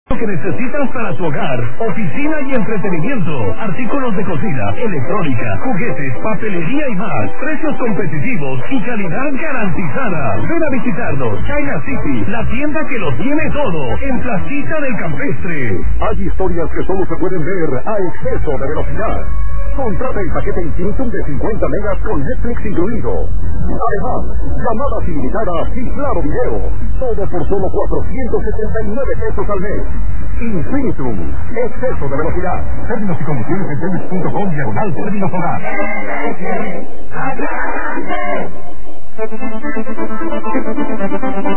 que necesitas para tu hogar, oficina y entretenimiento, artículos de cocina, electrónica, juguetes, papelería y más, precios competitivos y calidad garantizada. Ven a visitarnos, China City, la tienda que lo tiene todo, en Placita del Campestre. Hay historias que solo se pueden ver a exceso de velocidad. Contrata el paquete Infinitum de 50 megas con Netflix incluido. Además, llamadas ilimitadas y claro video. Todo por solo 479 pesos al mes. Infinitum, exceso de velocidad. Términos y condiciones en telmex.com/términos hogar.